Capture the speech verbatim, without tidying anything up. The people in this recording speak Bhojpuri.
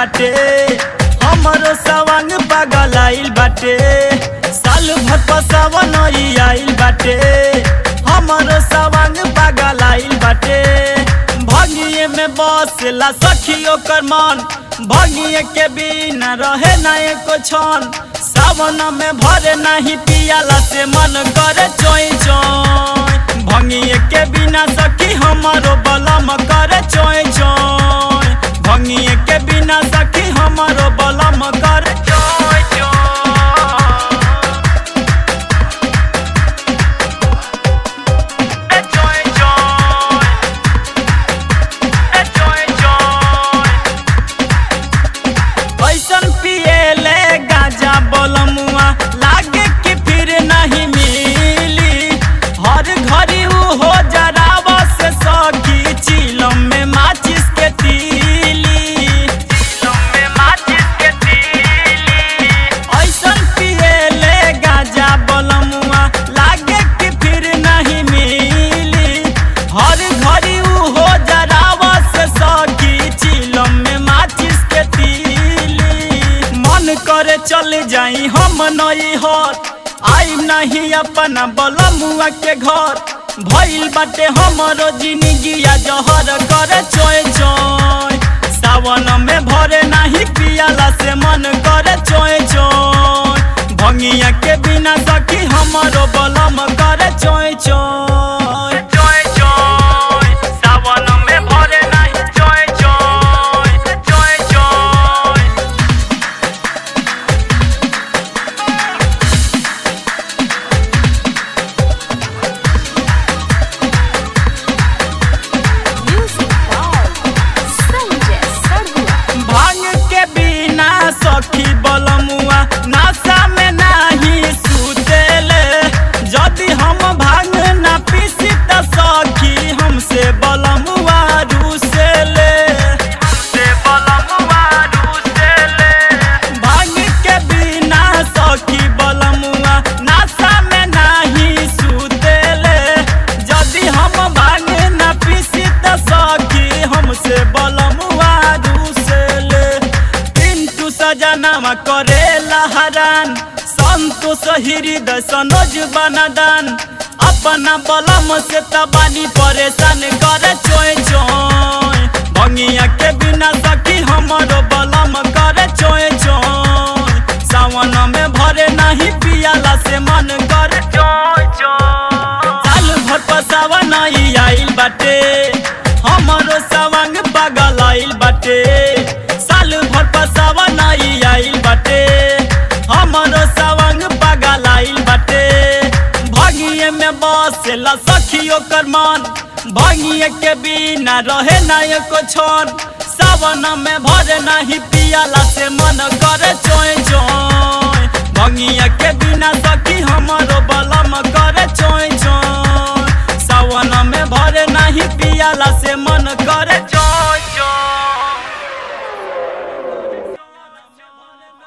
बाटे हमरो सवांग पागल आइल बाटे साल भर पसावन आइल बाटे हमरो सवांग पागल आइल बाटे भगिए में बसला सखी ओकर मन भगिए के बिना रहे ना एको क्षण सावन में भरे नहीं पियाला से मन करे चोई चोई भंगिए के बिना सखी हमारो बलम करे चोई चोई भंगिए के बिना सखी हमारो बलम करे चोई लागे कि फिर नहीं मिली हर घड़ी हो जरावा से सखी चिलम में माचिस के तीली चिलम में माचिस के तीली ऐसन पिएले गाजा बलमुआ लागे कि फिर नहीं मिली हर घड़ी हो जरावा से सखी चिलम में माचिस के तीली मन करे चल जाई हम नई हर आई नहीं अपना बलमुआ के घर भइल बाटे हमरो जिंदगिया जहर करे चोय चोय सावन में भरे नहीं पियाला से मन करे चोय चोय भंगिया के बिना सखी हमरो बलम करे चोय चोय चोय चोय सावन में भरे नहीं चोय चोय चोय चोय सखी बलमुआ नासा में नहीं सुतेले जदि हम भांग ना पीसी त सखी हमसे बलमुआ रूसेले हमसे बलमुआ रूसेले भांग के बिना सखी बलमुआ नासा में नहीं सुतेले जदि हम भांग ना पीसी त सखी हमसे बलमुआ रूसेले सजनामा करेला हरान संतोष हृदय सनोज बनादान अपना बलम से तबानी परेशान करे चोय चोय भंगिया के बिना सखी हमारो बलम करे चोय चोय सावन में भरे नहीं पियाला से मन करे चोय चोय साल भर पसावन आइल बाटे हमारो सवांग पागल आइल बाटे साल भर पसावन आइल बाटे हमरो सवांग पागल आइल बाटे भगिए में बसला सखी ओकर मन भगिए के बिना रहे ना एको क्षण सावन में भरे नहीं पियाला से मन करे चोय चोय